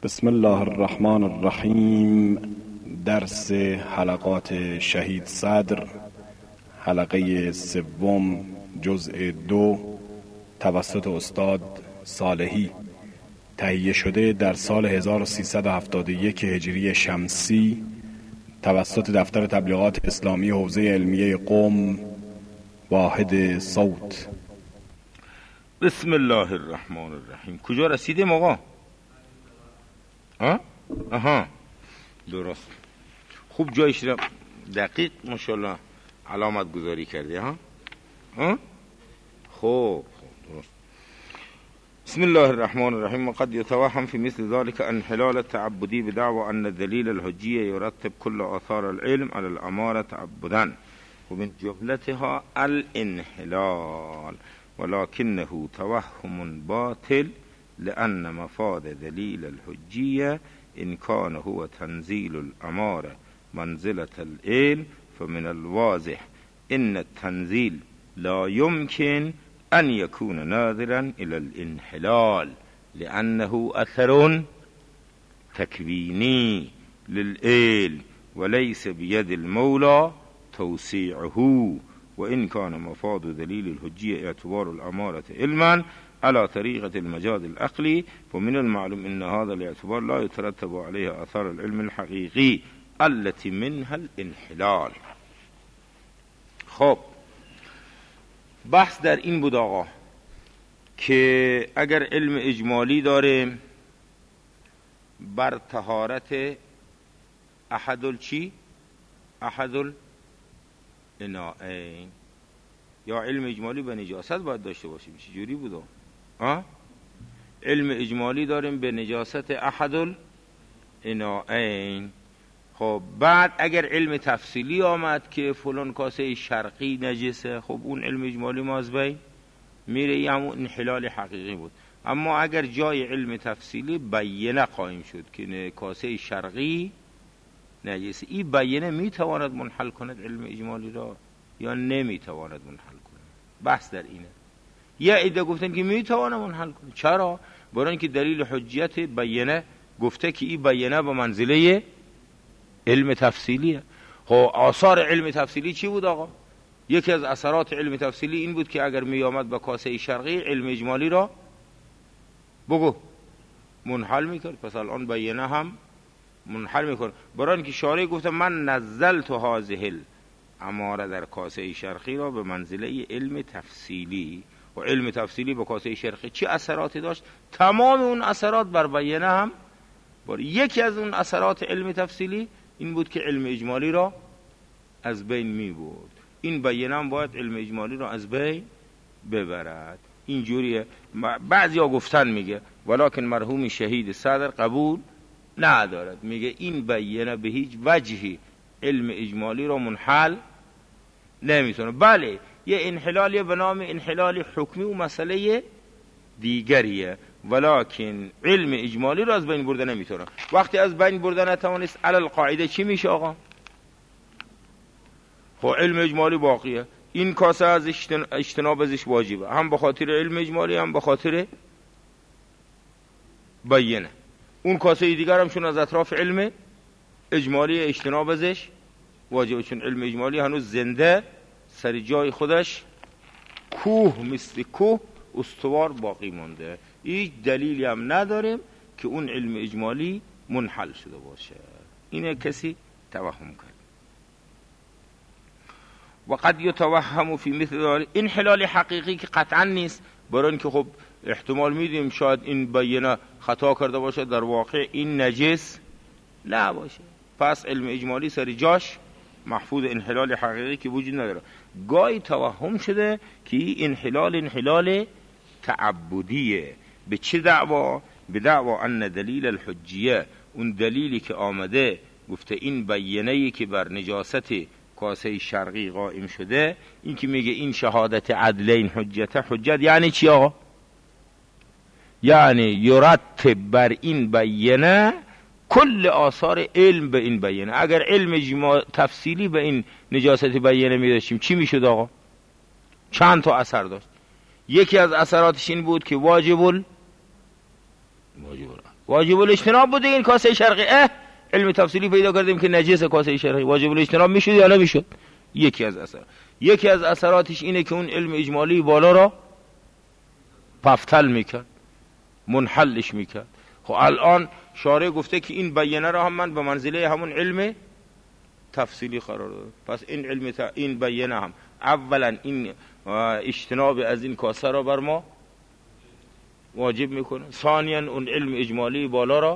بسم الله الرحمن الرحیم. درس حلقات شهید صدر، حلقه سوم، جزء 2، توسط استاد صالحی، تهیه شده در سال 1371 هجری شمسی توسط دفتر تبلیغات اسلامی حوزه علمیه قم، واحد صوت. بسم الله الرحمن الرحیم. کجا رسیدیم آقا؟ آها درست، خوب جایش را دقیق ماشاءالله علامت گذاری کردی ها؟ خوب درست. بسم الله الرحمن الرحیم. وقد يتوهم في مثل ذلك انحلال التعبدي بدعوى ان الدليل الحجية يرتب كل آثار العلم على الأمارة تعبدا ومن جملتها الانحلال، ولكنه توهم باطل لأن مفاد دليل الحجية إن كان هو تنزيل الأمارة منزلة العلم، فمن الواضح إن التنزيل لا يمكن أن يكون ناظرا إلى الانحلال لأنه أثر تكويني للعلم وليس بيد المولى توسيعه، وإن كان مفاد دليل الحجية اعتبار الأمارة علما على طريقة المجاز العقلي، ومن المعلوم أن هذا الاعتبار لا يترتب عليه آثار العلم الحقيقي التي منها الانحلال. خب بحث در این بود آقا که اگر علم اجمالی داریم بر طهارت احد الاناءین، یا علم اجمالی به نجاست باید داشته باشیم. چجوری بود؟ علم اجمالی داریم به نجاست احد الاناءین. خب بعد اگر علم تفصیلی آمد که فلان کاسه شرقی نجسه، خب اون علم اجمالی ما از بین میره، یه همون انحلال حقیقی بود. اما اگر جای علم تفصیلی بیانه قائم شد که کاسه شرقی نجسه، این بیانه میتواند منحل کند علم اجمالی را یا نمیتواند منحل کنه؟ بحث در اینه. یه عده گفتن که میتواند منحل کنه. چرا؟ برای اینکه دلیل حجیت بیانه گفته که این بیانه به منزله علم تفصیلیه. خب آثار علم تفصیلی چی بود آقا؟ یکی از اثرات علم تفصیلی این بود که اگر می آمد به کاسه شرقی علم اجمالی را بگو منحل میکرد، پس الان بیانه هم منحل میکنه. برای اینکه شارع گفته من نزلت هذه الاماره در کاسه شرقی را به منزله علم تفصیلی، و علم تفصیلی به کاسه شرقی چه اثراتی داشت؟ تمام اون اثرات بر بیانه هم. یکی از اون اثرات علم تفصیلی این بود که علم اجمالی را از بین می برد. این بیانه هم باید علم اجمالی را از بین ببرد. اینجوریه. بعضیا گفتن میگه ولکن مرحوم شهید صدر قبول ندارد، میگه این بیانه به هیچ وجهی علم اجمالی را منحل نمیتونه. بله یه انحلالی به نام انحلال حکمی و مسئله دیگریه، ولکن علم اجمالی را از بین برده نمیتونه. وقتی از بین برده نتوانست، علل قاعده چی میشه آقا؟ خب علم اجمالی باقیه، این کاسه از اجتناب ازش واجبه، هم به خاطر علم اجمالی هم به خاطر بیانه. اون کاسه دیگر هم چون از اطراف علم اجمالی اجتناب ازش واجبه، چون علم اجمالی هنوز زنده سر جای خودش کوه مثل کوه استوار باقی مونده. هیچ دلیلی هم نداریم که اون علم اجمالی منحل شده باشه. اینه کسی توهم کرد. وقد يتوهم في مثل ذلك انحلال حقیقی که قطعا نیست، برای اینکه خب احتمال میدیم شاید این بیانه خطا کرده باشه، در واقع این نجس نباشه، پس علم اجمالی سر جاش محفوظ، انحلال حقیقی که وجود نداره. گاهی توهم شده که این انحلال تعبدیه. به چه دعوا؟ به دعوا ان دلیل الحجیه، اون دلیلی که آمده گفته این بیانه‌ای که بر نجاست کاسه شرقی قائم شده، این که میگه این شهادت عدلین حجت یعنی چی آقا؟ یعنی یرتب بر این بیانه کل آثار علم به این بیانه. اگر علم تفصیلی به این نجاست بیانه میداشتیم چی میشد آقا؟ چند تا اثر داشت. یکی از اثراتش این بود که واجب واجب الاجتناب بوده این کاسه شرقی. علم تفصیلی پیدا کردیم که نجس کاسه شرقی واجب الاجتناب میشد یا نمیشد؟ یکی از اثراتش اینه که اون علم اجمالی بالا را پفتل میکرد، منحلش میکرد. خب الان شارع گفته که این بیانه را هم من به منزله همون علم تفصیلی قرار دادم. پس این این بیانه هم اولا این اجتناب از این کاسه را بر ما واجب میکنه، ثانیا اون علم اجمالی بالا را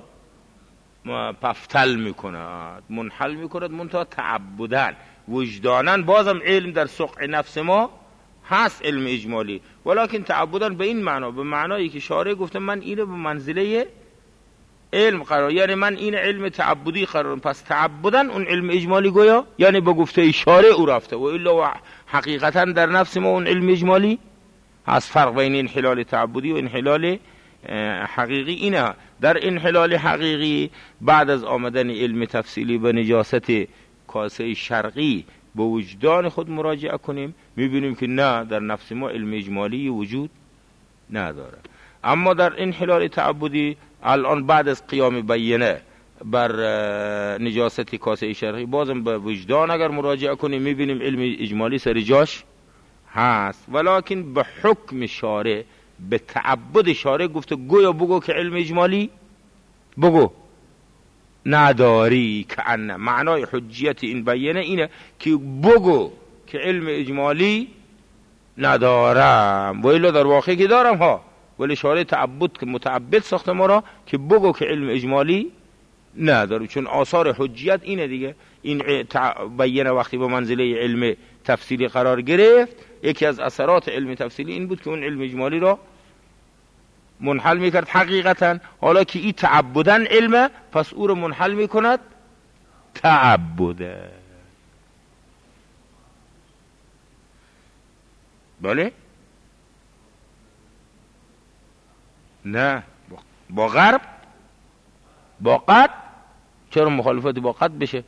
پفتل میکند، منحل میکند، منتها تعبدن وجدانن بازم علم در سقع نفس ما هست علم اجمالی، ولکن تعبدن به این معنا، به معنایی که شارع گفته من اینو به منزله علم قرار، یعنی من این علم تعبدی قرار، پس تعبدن اون علم اجمالی گویا یعنی به گفته شارع او رفته، و الا حقیقتا در نفس ما اون علم اجمالی هست. فرق بین انحلال تعبدی و انحلال حقیقی اینه. در انحلال حقیقی بعد از آمدن علم تفصیلی به نجاست کاسه شرقی به وجدان خود مراجعه کنیم، میبینیم که نه، در نفس ما علم اجمالی وجود نداره. اما در انحلال تعبدی الان بعد از قیام بیانه بر نجاست کاسه شرقی بازم به وجدان اگر مراجعه کنیم میبینیم علم اجمالی سر جاش هست، ولکن به حکم شارع، به تعبد شارع گفته گویا بگو که علم اجمالی بگو نداری، که ان معنای حجیت این بیانه اینه که بگو که علم اجمالی ندارم، و الا در واقع که دارم ها، ولی شارع تعبد که متعبد ساخته ما را که بگو که علم اجمالی نداری، چون آثار حجیت اینه دیگه. این بیانه وقتی به منزله علم تفصیلی قرار گرفت، یکی از اثرات علم تفصیلی این بود که اون علم اجمالی را منحل میکرد حقیقتا. حالا که این تعبدن علمه، پس او رو منحل میکند تعبده. بله؟ نه با غرب، با قد، چرا مخالفت با قد بشه؟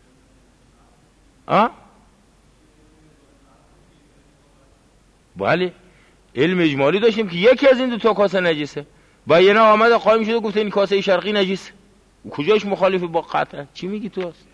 بله، علم اجمالی داشتیم که یکی از این دو تا کاسه نجسه، بیانه آمده قائم شده گفته این کاسه شرقی نجسه، کجاش مخالف با قطعه؟ چی میگی تو هست؟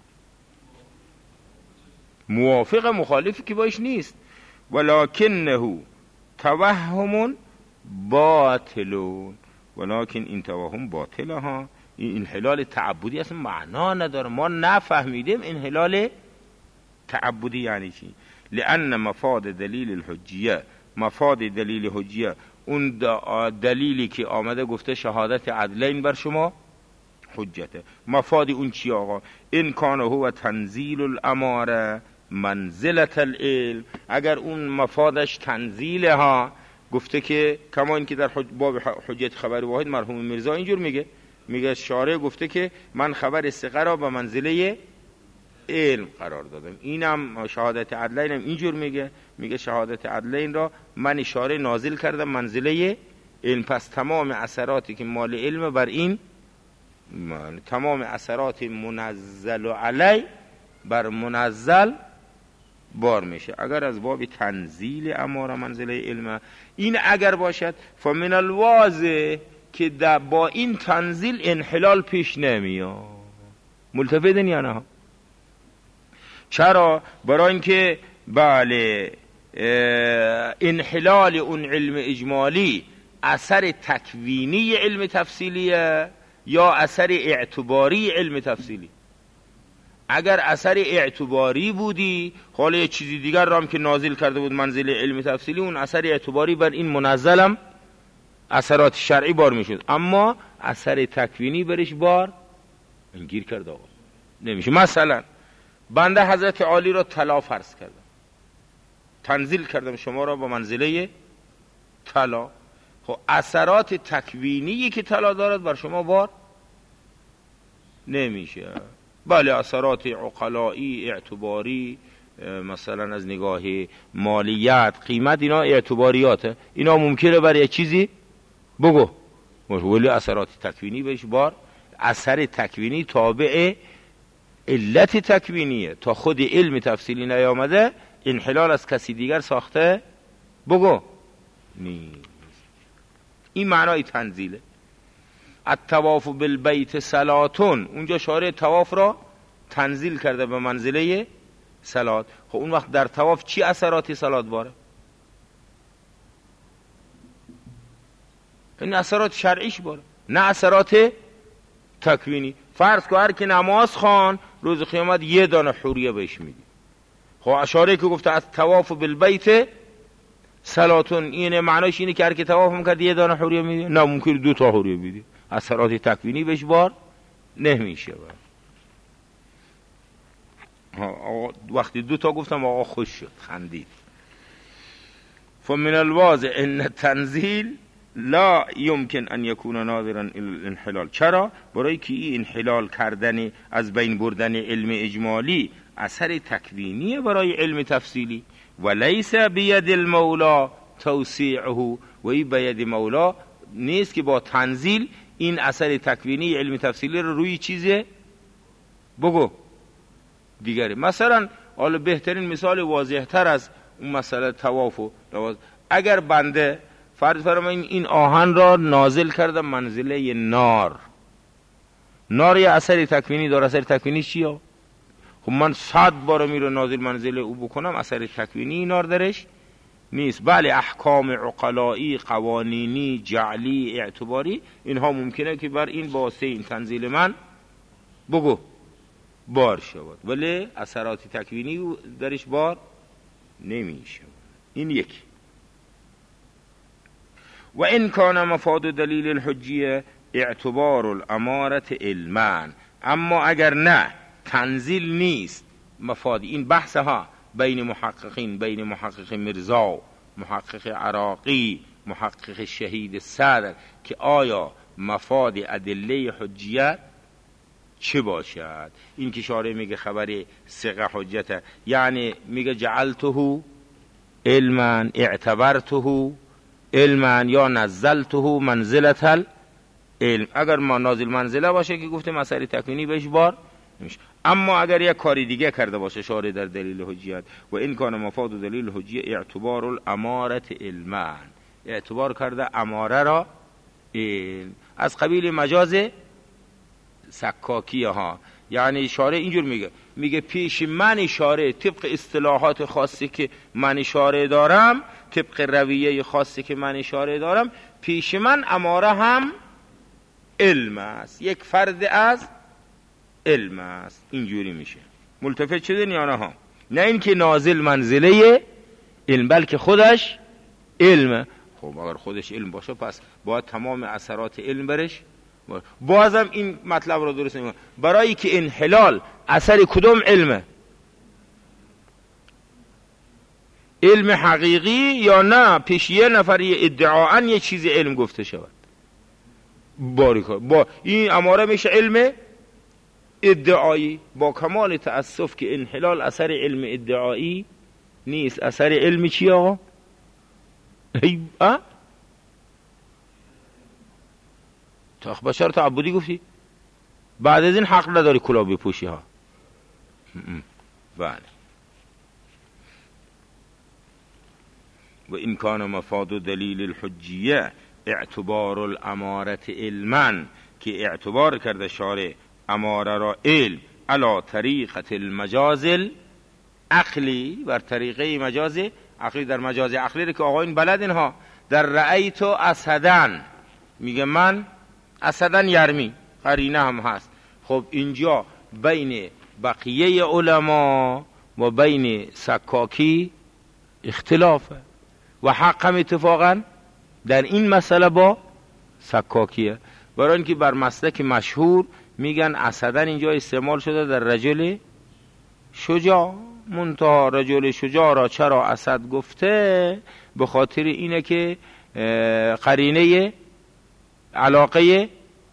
موافق مخالفی که باش نیست. ولکنه توهم باطلون، ولکن این توهم باطله ها. این انحلال تعبدی اصلا معنا نداره، ما نفهمیدیم انحلال تعبدی یعنی چی. لأن مفاد دلیل الحجیه، مفاد دلیل حجیه اون دلیلی که آمده گفته شهادت عدلین بر شما حجته، مفاد اون چی آقا؟ این کان هو تنزیل الاماره منزلت العلم، اگر اون مفادش تنزیله ها، گفته که کما این که در باب حجت خبر واحد مرحوم میرزا اینجور میگه شارع گفته که من خبر ثقه را به منزله علم قرار دادم. اینم شهادت عدلین هم اینجور میگه شهادت عدلین را من اشاره نازل کردم منزله علم. پس تمام اثراتی که مال علم بر این، تمام اثرات منزل علی بر منزل بار میشه. اگر از باب تنزیل اماره منزله علم این اگر باشد، فمن الواضح که با این تنزیل انحلال پیش نمیاد. ملتفتن یا نه؟ چرا؟ برای اینکه بله انحلال اون علم اجمالی اثر تکوینی علم تفصیلیه یا اثر اعتباری علم تفصیلی. اگر اثر اعتباری بودی، حالا یه چیزی دیگر را هم که نازل کرده بود منزل علم تفصیلی، اون اثر اعتباری بر این منزلم اثرات شرعی بار میشد، اما اثر تکوینی برش بار گیر کرده آقا نمیشه. مثلا بنده حضرت عالی را طلا فرض کردم، تنزیل کردم شما را با منزله طلا، خب اثرات تکوینی که طلا دارد بر شما بار نمیشه. بله اثرات عقلایی اعتباری، مثلا از نگاه مالیت قیمت، اینا اعتباریاته، اینا ممکنه برای چیزی بگو، ولی اثرات تکوینی بهش بار، اثر تکوینی تابع علت تکوینیه، تا خود علم تفصیلی نیامده انحلال از کسی دیگر ساخته بگو نیست. این معنای تنزیله. الطواف بالبیت صلاتون، اونجا شارع طواف را تنزیل کرده به منزله صلات. خب اون وقت در طواف چی اثراتی صلات باره؟ این اثرات شرعیش باره، نه اثرات تکوینی. فرض کن هر کی نماز خوان روز قیامت یه دانه حوریه بهش میدی. خب اشاره که گفته از طواف بالبیت صلاتون، این معناش اینه که هر کی طواف میکرد یه دانه حوریه میدی؟ نه، ممکن 2 تا حوریه بدی، اثرات تکوینی بهش بار نمیشه. وقتی 2 تا گفتم آقا خوش شد، خندید. فمن الواضح ان التنزیل لا يمكن ان يكون ناظرا الى الانحلال. چرا؟ برای که این انحلال کردن، از بین بردن علم اجمالی اثر تکوینیه برای علم تفصیلی. وليس بيد المولى توسيعه، و این بید مولا نیست که با تنزیل این اثر تکوینی علم تفصیلی رو روی چیزه بگو دیگری. مثلا حالا بهترین مثال واضح تر از اون مسئله طواف و نماز، اگر بنده فرض فرمایید این آهن را نازل کردم منزله نار، نار یه اثر تکوینی داره. اثر تکوینی چیه؟ خب من 100 بار میره نازل منزله او بکنم، اثر تکوینی نار درش نیست. بله احکام عقلایی، قوانینی، جعلی، اعتباری، اینها ممکنه که بر این واسطه این تنزیل من بگو بار شود، ولی اثرات تکوینی درش بار نمیشه. این یکی. و این کان مفاد دلیل الحجیه اعتبار الامارت علما. اما اگر نه تنزیل نیست مفاد، این بحث ها بین محققین، بین محقق مرزا، محقق عراقی، محقق شهید صدر، که آیا مفاد ادله حجیت چه باشد. این که شارع میگه خبر ثقه حجته، یعنی میگه جعلته علما، اعتبرته علما، یا نزلته منزلت العلم. اگر ما نازل منزله باشه که گفتیم اثر تکوینی بهش بار نمیشه. اما اگر یک کاری دیگه کرده باشه شارع در دلیل حجیت، و این کان مفاد دلیل حجیت اعتبار الامارت علما، اعتبار کرده اماره را علم، از قبیل مجاز سکاکیه ها. یعنی شارع اینجور میگه پیش من شارع طبق اصطلاحات خاصی که من شارع دارم، طبق رویه خاصی که من شارع دارم، پیش من اماره هم علم است، یک فرد از علم است. اینجوری میشه. ملتفت شدین یا نه ها؟ نه اینکه نازل منزله علم، بلکه خودش علم. خب اگر خودش علم باشه پس باید تمام اثرات علم برش. بازم این مطلب رو درست نمی‌کنه. برای که انحلال اثر کدوم علمه؟ علم حقیقی یا نه پیش یه نفر ادعااً یه چیز علم گفته شود؟ باریکا با این اماره میشه علم ادعایی. با کمال تأسف که انحلال اثر علم ادعایی نیست. اثر علم چی آقا؟ تا بشر تعبدی گفتی؟ بعد از این حق نداری کلاه بپوشی ها. بله. و این کان مفاد دلیل الحجیه اعتبار الامارت علما، که اعتبار کرده شارع اماره را علم علا طریقت المجاز العقلی، بر طریقه مجاز عقلی. در مجاز عقلی رو که آقایون بلدین ها، در رأیت اسدن میگه من اسدن یرمی، قرینه هم هست. خب اینجا بین بقیه علما و بین سکاکی اختلافه و حق هم اتفاقا در این مسئله با سکاکیه. برای اینکه بر مسلک مشهور میگن اسدن اینجا استعمال شده در رجل شجاع. منتها رجل شجاع را چرا اسد گفته؟ به خاطر اینه که قرینه علاقه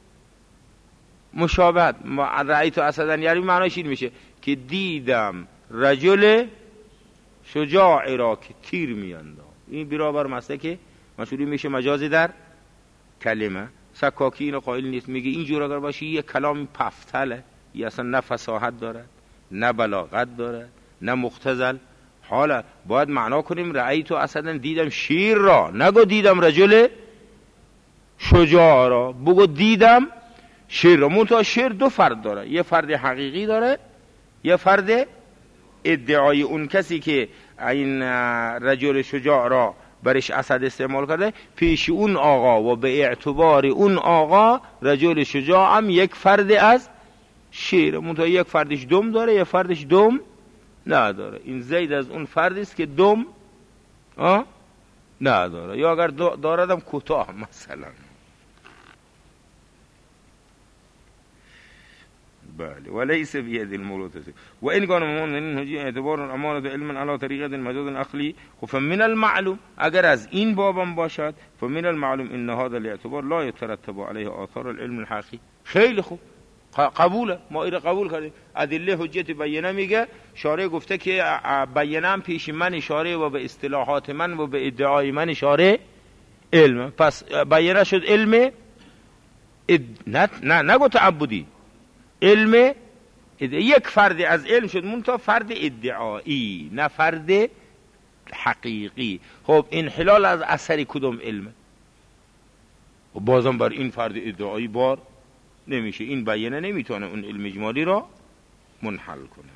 مشابهت. رأیت اسدن یعنی معناش این میشه که دیدم رجل شجاع را که تیر میانداخت. این برابر مسلک مشهوری میشه مجازی در کلمه. سکاکی اینو قائل نیست، میگه اینجور اگر باشه یه کلام پفتله، یه اصلا نه فصاحت دارد، نه بلاغت دارد، نه مختزل. حالا باید معنا کنیم رأیت اسدن، دیدم شیر را، نگو دیدم رجل شجاع را بگو دیدم شیر را. منتها شیر دو فرد داره، یه فرد حقیقی داره، یه فرد ادعایی. اون کسی که این رجل شجاع را برش اسد استعمال کرده، پیش اون آقا و به اعتبار اون آقا رجل شجاع هم یک فرد از شیر، منتها یک فردش دم داره، یک فردش دم نداره. این زید از اون فردی است که دم نداره، یا اگر داردم کوتاه مثلا. بله. وليس بيد المولود وإن كان من هجی اعتبار امانه علم على طریقه مجاز عقلی. فمن المعلوم، اگر از این بابم باشد، فمن المعلوم ان هذا الاعتبار لا يترتب عليه آثار العلم الحقیقی. خیلی خوب، قبوله، ما این قبول کردیم. ادله حجت بیانه میگه، شارع گفته که بیانم پیش من اشاره و به اصطلاحات من و به ادعای من اشاره علم. پس بیانه شد علم نه نگو تعبدی، علم یک فرد از علم شد، منتها فرد ادعایی نه فرد حقیقی. خب انحلال از اثر کدوم علمه؟ و بازم بر این فرد ادعایی بار نمیشه. این بیانه نمیتونه اون علم اجمالی را منحل کنه.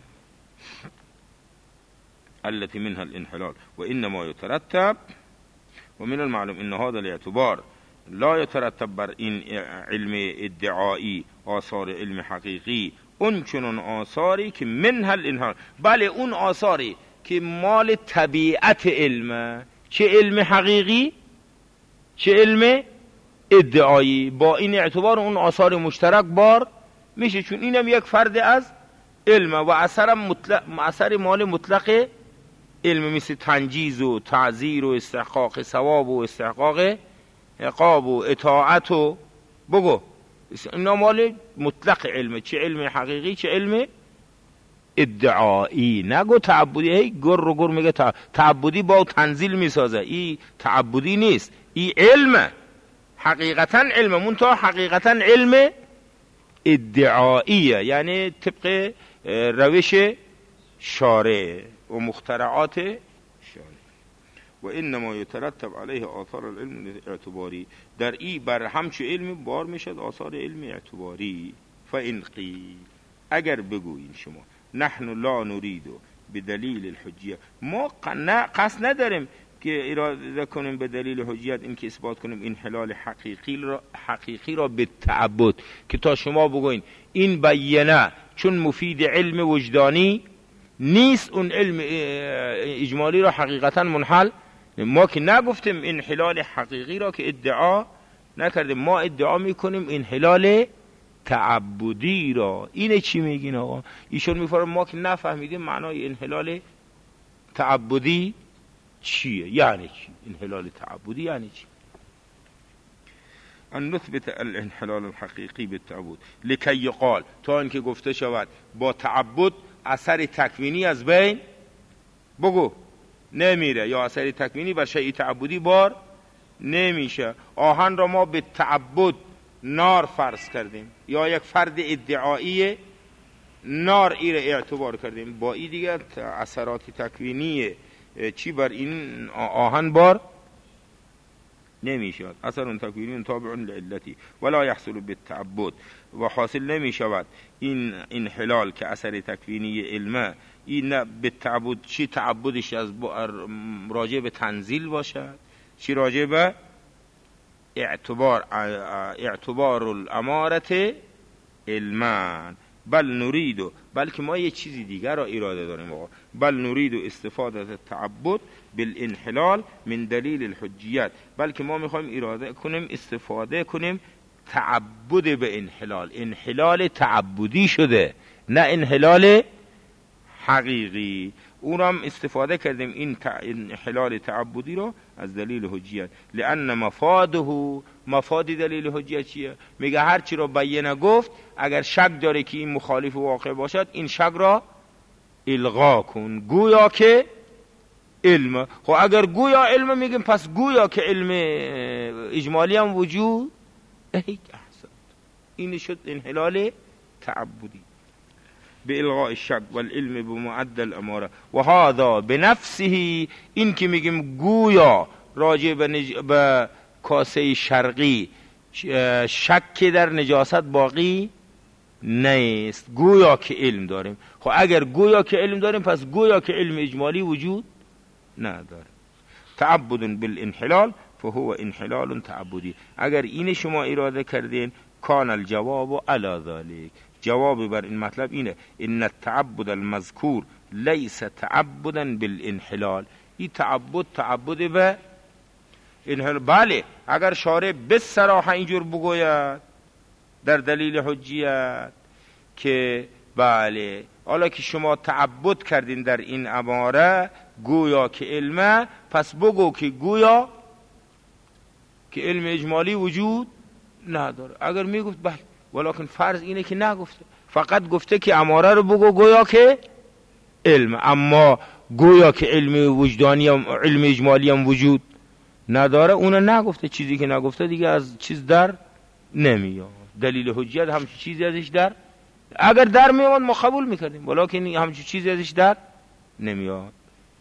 التي منها الانحلال وانما يترتب ومن المعلوم ان هذا الاعتبار لا يترتب بر این علم ادعایی آثار علم حقیقی، اون چنون آثاری که منها الانحلال، بله اون آثاری که مال طبیعت علمه، چه علم حقیقی چه علم ادعایی، با این اعتبار اون آثار مشترک بار میشه، چون اینم یک فرد از علم و اثر مال مطلق علم، مثل تنجیز و تعزیر و استحقاق ثواب و استحقاق عقاب و اطاعت و بگو اینا مال مطلق علم، چه علم حقیقی چه علم ادعایی. نگو تعبدی. هی گر میگه تعبدی با تنزیل میسازه، این تعبدی نیست، این علم حقیقتا علم، منتها حقیقتا علم ادعاییه، یعنی طبق روش شارع و مخترعات شارع. و انما یترتب علیه آثار العلم اعتباری، در ای بر همچه علم بار میشد آثار علم اعتباری. فان قیل، اگر بگوییم شما نحن لا نريد بدلیل الحجیه، ما قصد نداریم که اراده کنیم به دلیل حجیت این که اثبات کنیم انحلال حقیقی را به تعبد، که تا شما بگوین این بیانه چون مفید علم وجدانی نیست، اون علم اجمالی را حقیقتا منحل. ما که نگفتیم انحلال حقیقی را که ادعا نکردیم، ما ادعا میکنیم انحلال تعبدی را. اینه چی میگین آقا؟ ایشون میفرماید ما که نفهمیدیم معنای انحلال تعبدی چیه، یعنی چی انحلال تعبدی، یعنی چی؟ ان نثبت الانحلال الحقیقی بالتعبد لکی یقال، تا اینکه گفته شود با تعبد اثر تکوینی از بین بگو نمیره، یا اثر تکوینی بر شیء تعبدی بار نمیشه. آهن را ما به تعبد نار فرض کردیم، یا یک فرد ادعایی نار ای را اعتبار کردیم، با این دیگر اثرات تکوینی چی بر این آهن بار نمیشود. اثر تکوینی تابع لعلتی ولا يحصل بالتعبد، و حاصل نمیشود این انحلال که اثر تکوینی علمه، این به تعبد چی تعبدش از راجع به تنزیل باشد، چی راجع به اعتبار الامارت علمان. بل نريد، بلکه ما یه چیزی دیگر را اراده داریم آقا. بل نريد استفاده التعبد بالانحلال من دلیل الحجیت، بلکه ما میخوایم اراده کنیم استفاده کنیم تعبد به انحلال، انحلال تعبدی شده نه انحلال حقیقی، اون هم استفاده کردیم این انحلال تعبدی رو از دلیل حجیت. لأن مفاد دلیل حجیت چیه؟ میگه هر چی رو بیانه گفت، اگر شک داره که این مخالف واقع باشد این شک را الغا کن، گویا که علم. خب اگر گویا علم میگیم پس گویا که علم اجمالی هم وجود احسن. این شد انحلال تعبدی به الغاء الشک والعلم بمعدل اماره. و هذا بنفسه، این که میگیم گویا راجع به کاسه شرقی شک در نجاست باقی نیست، گویا که علم داریم. خب اگر گویا که علم داریم پس گویا که علم اجمالی وجود نداره. تعبد بالانحلال فهو انحلال تعبدی. اگر این شما اراده کردین کان الجواب علی ذلك، جواب بر این مطلب اینه ان التعبد المذکور لیس تعبدا بالانحلال. این تعبد به انحلال. بله اگر شارع به صراحت اینجور بگوید در دلیل حجیت که بله حالا که شما تعبد کردین در این اماره گویا که علمه، پس بگو که گویا که علم اجمالی وجود نداره. اگر میگفت بله، ولیکن فرض اینه که نگفته، فقط گفته که اماره رو بگو گویا که علم، اما گویا که علم وجدانی هم علم اجمالی هم وجود نداره اونو نگفته. چیزی که نگفته دیگه از چیز در نمیاد. دلیل حجیت همچین چیزی ازش در، اگر در میاد ما قبول میکردیم، ولیکن همچین چیزی ازش در نمیاد.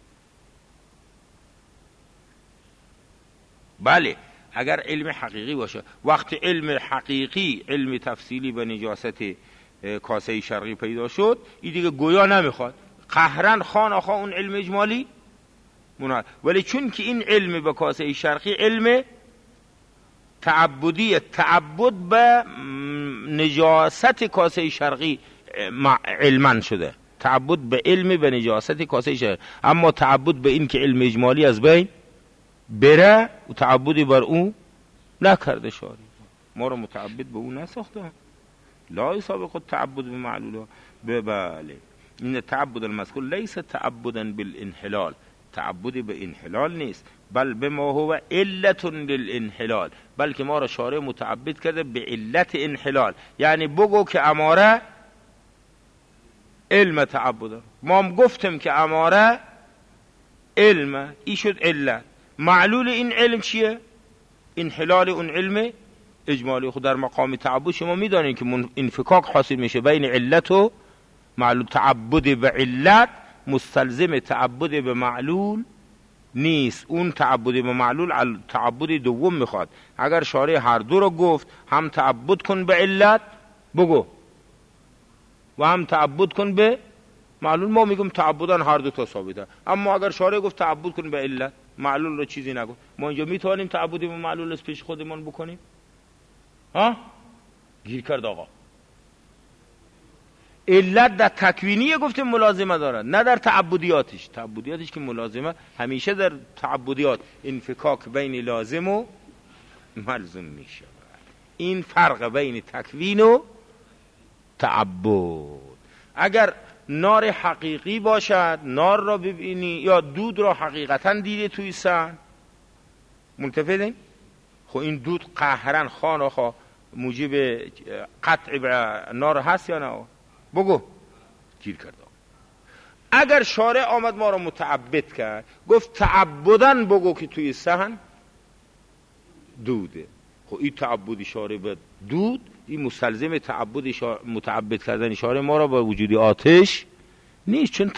بله اگر علم حقیقی باشه، وقت علم حقیقی علم تفصیلی به نجاست کاسه شرقی پیدا شد، این دیگه گویا نمیخواد، قهرن خان آخا اون علم اجمالی مناد. ولی چون که این علم به کاسه شرقی علم تعبدی، تعبد به نجاست کاسه شرقی علما شده، تعبد به علم به نجاست کاسه شرقی، اما تعبد به این که علم اجمالی از بین بره و تعبدی بر اون نکرده شاری. ما رو متعبد به اون نساخته، لا یسابق التعبد بمعلوله. بله این تعبد المذکور لیس تعبدا بالانحلال، تعبدی به انحلال نیست، بل بما هو علت للانحلال، بلکه ما را شارع متعبد کرده به علت انحلال. یعنی بگو که اماره علم تعبد، ما هم گفتیم که اماره علم، ای شد علت. معلول این علم چیه؟ انحلال اون علم اجمالی. خود در مقام تعبد شما میدانید که انفکاک حاصل میشه بین علت و معلول. تعبد به علت مستلزم تعبد به معلول نیست، اون تعبد به معلول تعبد دوم میخواد. اگر شارع هر دو رو گفت، هم تعبد کن به علت بگو و هم تعبد کن به معلول، ما میگم تعبدان هر دو تا ثابته. اما اگر شارع گفت تعبد کن به علت، معلول رو چیزی نگفت، ما اینجا میتوانیم تعبدی به معلول از پیش خودمون بکنیم؟ ها؟ گیر کرد آقا. علت در تکوینیه گفتیم ملازمه دارد، نه در تعبدیاتش. تعبدیاتش که ملازمه همیشه در تعبدیات انفکاک بین لازم و ملزم میشه. این فرق بین تکوین و تعبد. اگر نار حقیقی باشد، نار را ببینی یا دود را حقیقتا دیده توی سن، منتفدین؟ خب این دود قهرن خانه موجب قطع نار هست یا نه؟ بگو. گیر کرد. اگر شارع آمد ما را متعبد کرد، گفت تعبدن بگو که توی سهن دوده، خب این تعبدی شارع به دود، این مستلزم متعبد کردن شارع ما را با وجودی آتش نیست، چون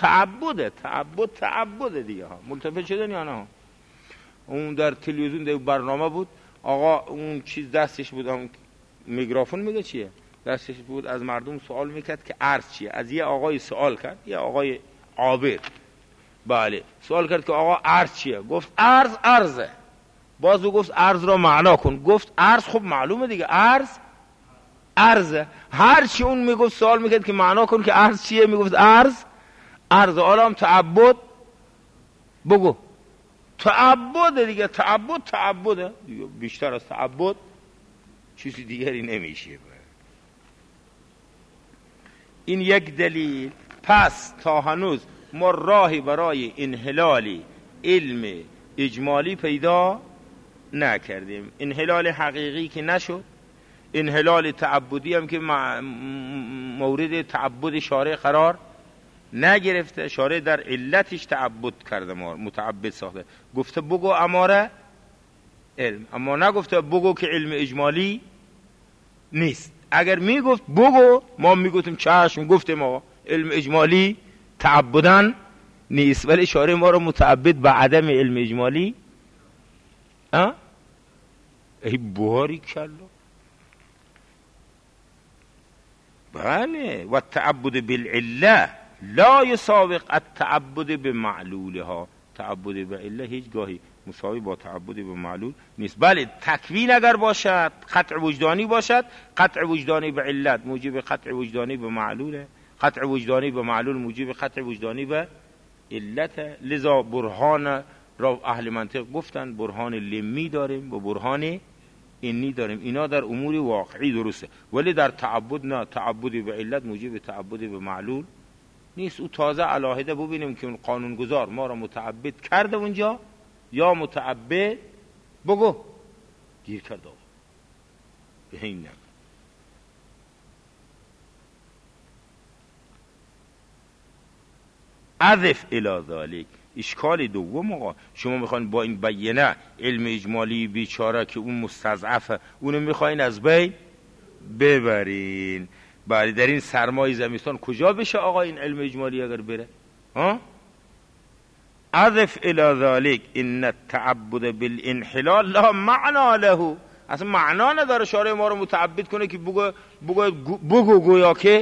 تعبده دیگه ها. ملتفت شدن یا نه؟ اون در تلویزیون در برنامه بود، آقا اون چیز دستش بود، اون میکروفون میگه چیه دستش بود، از مردم سوال میکرد که ارز چیه. از یه آقای سوال کرد، یه آقای عابر، بله سوال کرد که آقا ارز چیه؟ گفت ارزه. بازو گفت ارز را معنا کن. گفت ارز، خب معلومه دیگه ارزه. هر چی اون میگفت سوال میکرد که معنا کن که ارز چیه، میگفت ارز. حالا هم تعبد بگو. تعبد دیگه، تعبده دیگه، بیشتر از تعبد چیزی دیگری نمیشه. این یک دلیل. پس تا هنوز ما راهی برای انحلال علم اجمالی پیدا نکردیم. انحلال حقیقی که نشد، انحلال تعبدی هم که مورد تعبد شارع قرار نگرفته. شارع در علتش تعبد کرده، ما متعبد ساخته. گفته بگو اماره علم، اما نگفته بگو که علم اجمالی نیست. اگر میگفت بگو، ما میگفتیم چشم، گفتیم آقا علم اجمالی تعبدن نیست، ولی شارع ما رو متعبد به عدم علم اجمالی. ای باری کلا، بله و التعبد بالعله لا یسابق التعبد بمعلولها. تعبد به عله هیچگاهی مساوی با تعبد به معلول نیست. بله تکوین اگر باشد، قطع وجدانی باشد، قطع وجدانی به علت موجب قطع وجدانی به معلوله، قطع وجدانی به معلول موجب قطع وجدانی به علت. لذا برهان را اهل منطق گفتن برهان لمی داریم و برهان اینی داریم، اینا در امور واقعی درسته، ولی در تعبد نه، تعبدی به علت موجب تعبدی به معلول نیست. او تازه علاهده ببینیم که اون قانونگذار ما را متعبد کرده اونجا یا متعبد بگو گیر کرده آقا به این نگه. اضف الی ذلک. اشکال دوم آقا، شما میخواین با این بیانه علم اجمالی بیچاره که اون مستضعفه اونو میخواین از بین ببرین. بله در این سرمای زمستان کجا بشه آقا این علم اجمالی اگر بره؟ اضف الی ذلک ان التعبد بالانحلال لا معنی له. اصلا معنا نداره شارع ما رو متعبد کنه که بگو گویا که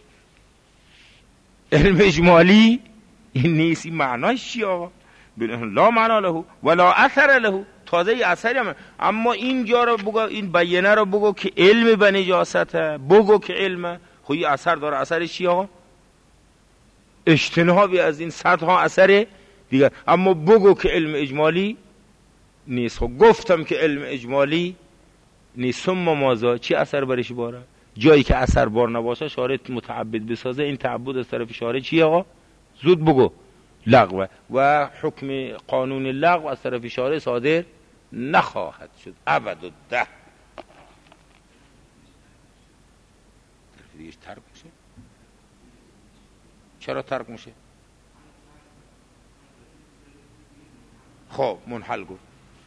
علم اجمالی این نیست. این معناش چیه آقا؟ لا معنی له ولا اثر له. تازه اثری هم، اما اینجا رو بگو، این بیانه رو بگو که علم به نجاسته، بگو که علم خوی اثر داره. اثرش چیه آقا؟ اجتنابی از این صدها اثر دیگر. اما بگو که علم اجمالی نیست. خب گفتم که علم اجمالی نیست، ثم ماذا؟ چی اثر برش باره؟ جایی که اثر بار نباشه شارع متعبد بسازه، این تعبد از طرف شارع چیه آقا؟ زود بگو لغو و حکم قانون لغو از طرف شارع صادر نخواهد شد ابد الده. طرف دیگه ترک میشه. چرا ترک میشه؟ خب منحل گفت.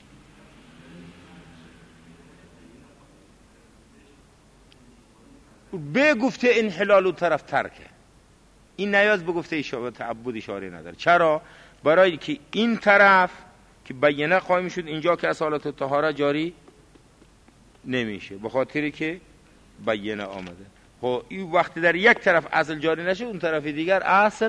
به گفته انحلال و طرف ترکه، این نیاز به گفته تعبد اشاره نداره. چرا؟ برای که این طرف که بیانه قائم شد اینجا که اصالت الطهاره جاری نمیشه به خاطری که بیانه آمده. خب این وقتی در یک طرف اصل جاری نشه اون طرف دیگر اصل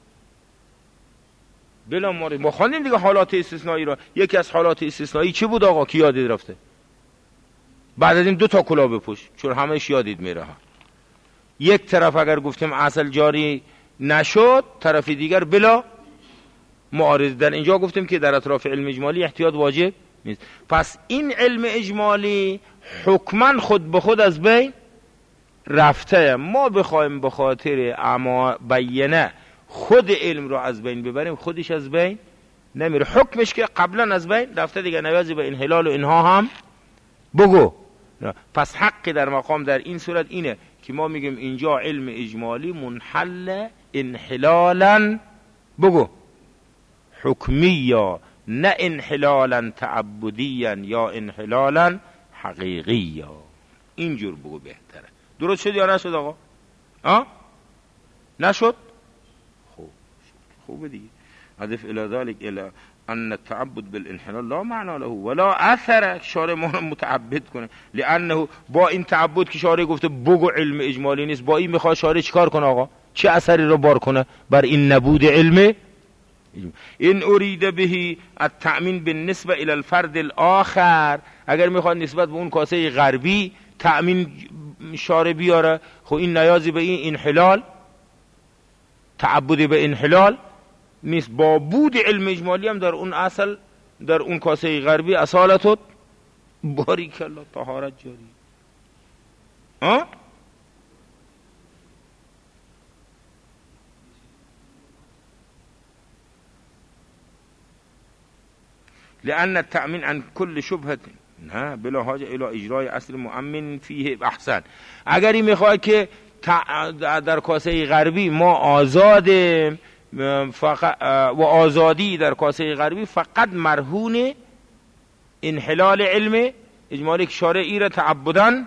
بلا مورد. ما خواندیم دیگه حالات استثنایی را. یکی از حالات استثنایی چی بود آقا کی یادید رفته؟ بعد از این 2 تا کلاه بپوش چون همهش یادید میره ها. یک طرف اگر گفتیم اصل جاری نشد طرف دیگر بلا معارض. در اینجا گفتیم که در اطراف علم اجمالی احتیاط واجب نیست. پس این علم اجمالی حکما خود به خود از بین رفته. ما بخوایم به خاطر اما بیانه خود علم رو از بین ببریم خودش از بین نمیره. حکمش که قبلا از بین رفته دیگه، نیازی به انحلال و اینها هم بگو. پس حقی در مقام در این صورت اینه که ما میگیم اینجا علم اجمالی منحل انحلالا بگو حکمی یا نه انحلالا تعبدیا یا انحلالا حقیقی یا اینجور بگو بهتره. درست شد یا نشد آقا؟ نشد؟ خوبه دیگه. اضف الى ذلك الى ان التعبد بالانحلال لا معنی له ولا اثر. شارع ما متعبد کنه لانه با این تعبد که شارع گفته بگو علم اجمالی نیست، با این میخواد شارع چیکار کنه آقا؟ چه اثری رو بار کنه بر این نبود علم؟ این اريد به التأمین بالنسبه الى الفرد الاخر. اگر میخواد نسبت به اون کاسه غربی تأمین شارع بیاره، خب این نیازی به این انحلال تعبدی به انحلال نیست. با بود علم اجمالی هم در اون اصل در اون کاسه غربی اصالت باریک الله طهارت جاری. لأن التأمين عن كل شبهة نه بلا حاجه الى اجرای اصل مؤمن فیه احسن. اگری میخواد که در کاسه غربی ما آزادیم و آزادی در کاسه غربی فقط مرهون انحلال علم اجمالی که شارع ای را تعبداً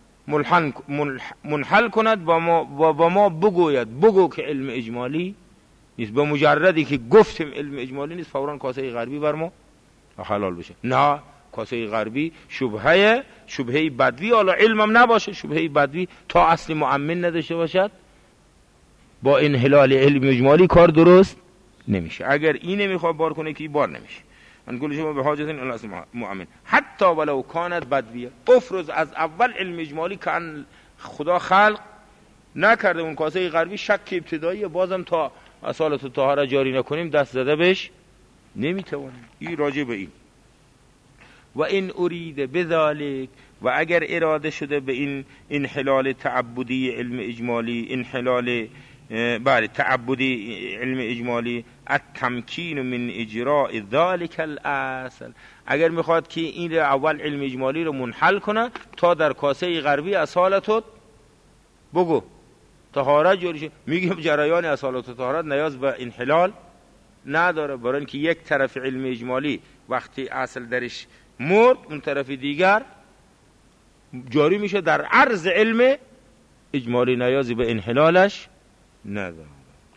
منحل کند و ما بگوید بگو که علم اجمالی نیست. به مجردی که گفتیم علم اجمالی نیست فوراً کاسه غربی بر ما حلال بشه. نه کاسه غربی شبهه بدوی، حالا علمم نباشه، شبهه بدوی تا اصلی مؤمن نداشته باشد با انحلال علم اجمالی کار درست نمیشه. اگر این نمیخواد بار کنه که بار نمیشه. من گل شما به حاجت این الاصل مؤمن حتی ولو کانت بدویه. افرض از اول علم اجمالی که خدا خلق نکرده اون کاسه غربی شک ابتدایی، بازم تا اصالت طهاره جاری نکنیم دست زده بهش نمیتوانیم. این راجع به این. و این ارید بذالک، و اگر اراده شده به این انحلال تعبدی علم اجمالی، انحلال تعبدی علم اجمالی، التمکین من اجراء ذالک الاصل، اگر میخواد که این اول علم اجمالی رو منحل کنه تا در کاسه غربی اصالت بگو طهارت جاری شه. میگیم جریان اصالت طهارت نیاز به انحلال نداره، برای اینکه یک طرف علم اجمالی وقتی اصل درش مرد اون طرف دیگر جاری میشه در عرض علم اجمالی، نیازی به انحلالش نداره.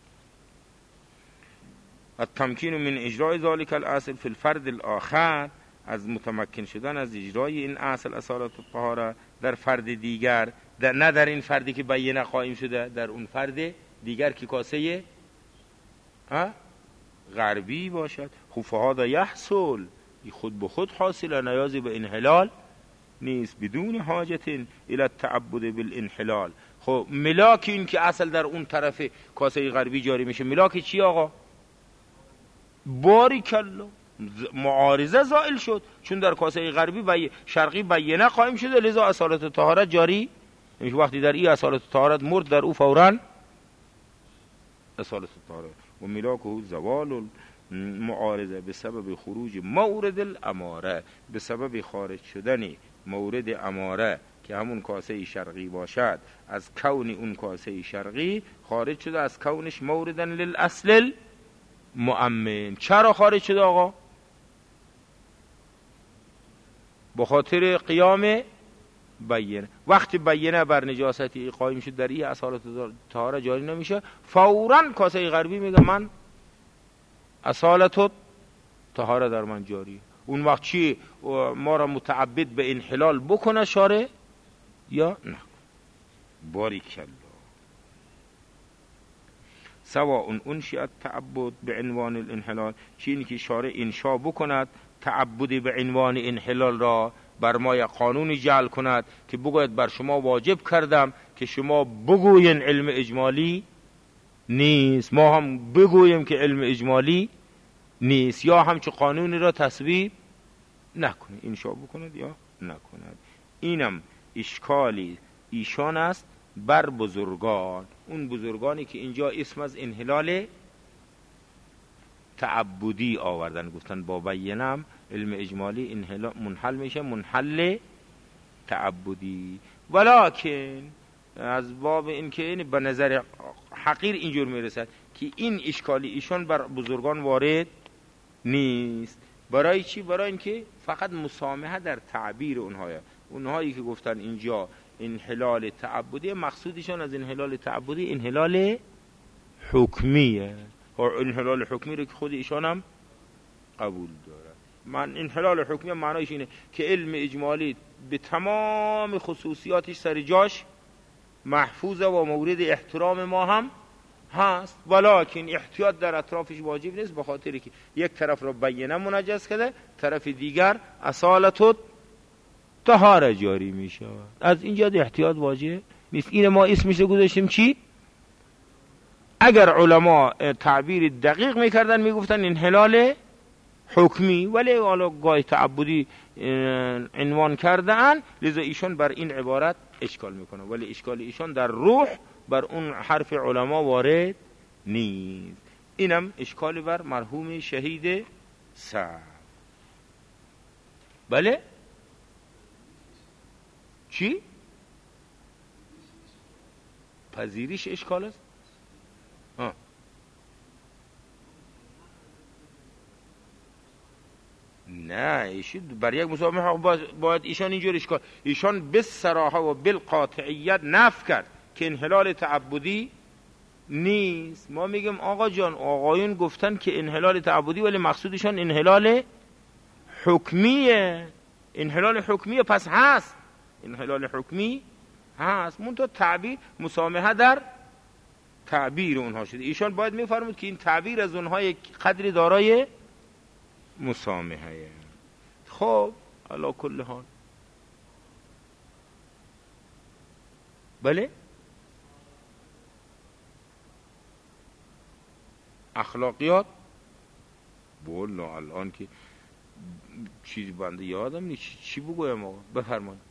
التمکین من اجراء ذلك الاصل فی الفرد الاخر، از متمکن شدن از اجرای این اصل اصالت الطهاره در فرد دیگر، نه در این فردی که بیانه قائم شده، در اون فرد دیگر که کاسه غربی باشد. خب فهذا یحصل، خود به خود حاصل، نیازی به انحلال نیست، بدون حاجت الى التعبد بالانحلال. خب ملاک این که اصل در اون طرف کاسه غربی جاری میشه، ملاک چی آقا؟ باریکالله، معارضه زائل شد، چون در کاسه غربی شرقی بیانه قائم شده، لذا اصالت طهارت جاری نمیشه. وقتی در این اصالت طهارت مرد، در او فوراً اصالت طهارت و ملاکه زوال معارضه به سبب خروج مورد الاماره، به سبب خارج شدن مورد اماره که همون کاسه شرقی باشد، از کون اون کاسه شرقی خارج شده، از کونش موردن للاصل مؤمن. چرا خارج شده آقا؟ به خاطر قیام بیانه. وقتی بیانه بر نجاستی قائم شد در این اصالت طهاره جاری نمیشه، فوراً کاسه غربی میگه من اصالت طهاره در من جاری. اون وقت چی ما را متعبد به انحلال بکنه شارع یا نه؟ باریکالله. سواء انشئ التعبد بعنوان الانحلال، چینی که شارع انشا بکند تعبد به عنوان انحلال را بر ما یک قانونی جعل کند که بگوید بر شما واجب کردم که شما بگوین علم اجمالی نیست، ما هم بگویم که علم اجمالی نیست، یا همچه قانونی را تصویب نکنید، انشا بکند یا نکند. اینم اشکالی ایشان است بر بزرگان، اون بزرگانی که اینجا اسم از انحلال تعبدی آوردن، گفتن با بیانم علم اجمالی انحلال منحل میشه، منحل تعبدی. ولکن از باب این که به نظر حقیر اینجور میرسد که این اشکالی ایشان بر بزرگان وارد نیست. برای چی؟ برای اینکه فقط مسامحه در تعبیر اونهایی که گفتن اینجا انحلال تعبدی، مقصودشان از انحلال تعبدی انحلال حکمیه. انحلال حکمی رو که خود ایشان هم قبول داره. من انحلال حکمی معنایش اینه که علم اجمالی به تمام خصوصیاتش سر جاش محفوظه و مورد احترام ما هم هست، ولکن احتیاط در اطرافش واجب نیست، به خاطری که یک طرف رو بیانه منجز کرده، طرف دیگر اصالت طهاره جاری میشه. از اینجا احتیاط واجب نیست. این ما اسمش رو گذاشتیم چی؟ اگر علما تعبیر دقیق میکردن میگفتن انحلال حکمی، ولی حالا گاه تعبدی عنوان کردن، لذا ایشان بر این عبارت اشکال میکنه، ولی اشکال ایشان در روح بر اون حرف علما وارد نیست. اینم اشکال بر مرحوم شهید سعد. بله چی؟ پذیریش اشکال است؟ نه، ایشون بر یک مسامحه باید ایشان اینجور اشکال، ایشان به صراحه و بالقاطعیت نفی کرد که انحلال تعبدی نیست. ما میگم آقا جان، آقایون گفتن که انحلال تعبدی، ولی مقصودشان انحلال حکمیه. انحلال حکمی پس هست، انحلال حکمی هست، منتها تعبیر مسامحه در تعبیر اونها شده. ایشان باید میفرمود که این تعبیر از اونها قدری دارای مسامحه. خب علی کل حال بله اخلاقیات بولا الان که چیزی بنده یادم نیست چی بگویم آقا بفرمایید.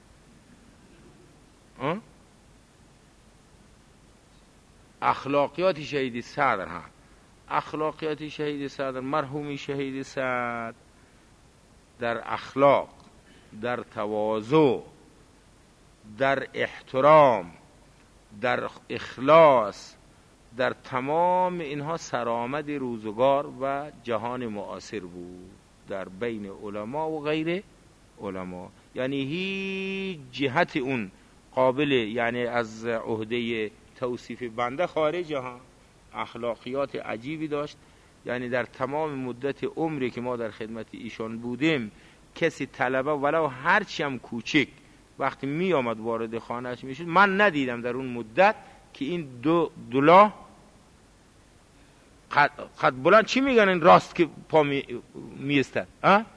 اخلاقیات شهید صدر ها، اخلاقیات شهید صدر، مرحومی شهید صدر در اخلاق، در تواضع، در احترام، در اخلاص، در تمام اینها سرآمد روزگار و جهان معاصر بود در بین علما و غیر علما. یعنی هیچ جهت اون قابل یعنی از عهده توصیف بنده خارج ها. اخلاقیات عجیبی داشت. یعنی در تمام مدت عمری که ما در خدمت ایشان بودیم کسی طلبه ولو هرچی هم کوچک وقتی می آمد وارد خانهش می شد من ندیدم در اون مدت که این دولا قد بلند چی میگن این راست که پا می استد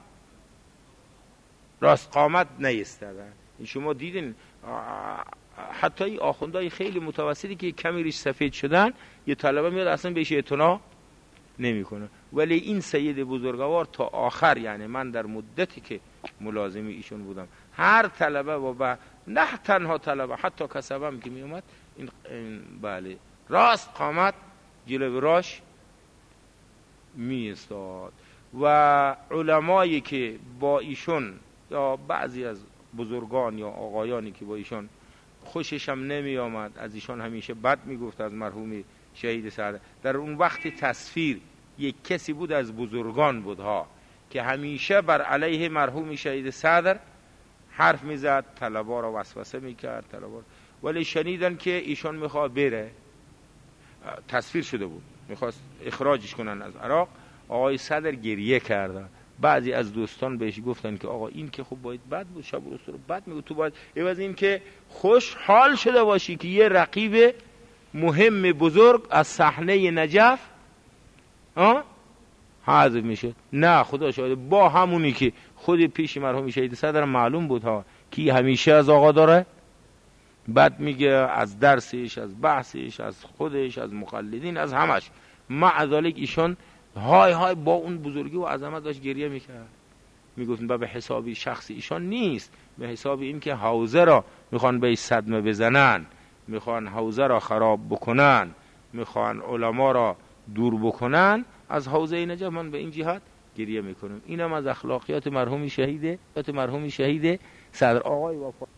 راست قامت نیستد. شما دیدین حتی این آخوندهای خیلی متوسطی که کمی ریش سفید شدن یه طلبه میاد اصلا بهش اعتنا نمیکنه. ولی این سید بزرگوار تا آخر یعنی من در مدتی که ملازم ایشون بودم هر طلبه و نه تنها طلبه حتی کسبه هم که می اومد این بله راست قامت جلو راش می استاد. و علمایی که با ایشون یا بعضی از بزرگان یا آقایانی که با ایشون خوشش هم نمی آمد از ایشان همیشه بد می گفت از مرحوم شهید صدر. در اون وقت تصویر یک کسی بود از بزرگان بودها که همیشه بر علیه مرحوم شهید صدر حرف میزد، طلبا را وسوسه میکرد طلبا. ولی شنیدن که ایشان میخواد بره، تصویر شده بود میخواست اخراجش کنن از عراق، آقای صدر گریه کردن. بعضی از دوستان بهش گفتن که آقا این که خب باید بد بود، شب و روز رو بد میگه، تو باید عوض این که خوشحال شده باشی که یه رقیب مهم بزرگ از صحنه نجف حذف میشه. نه خدا شاید با همونی که خود پیش مرحوم شهید صدر معلوم بود ها که همیشه از آقا داره بد میگه، از درسش، از بحثش، از خودش، از مقلدین، از همش. مع ذالک ایشان های با اون بزرگی و عظمت داشت گریه میکرد. میگفتن به حسابی شخصی ایشان نیست، به حساب این که حوزه را میخوان به صدمه بزنن، میخوان حوزه را خراب بکنن، میخوان علما را دور بکنن از حوزه نجف. من به این جهت گریه میکنم. اینم از اخلاقیات مرحوم شهید صدر آقای وفا.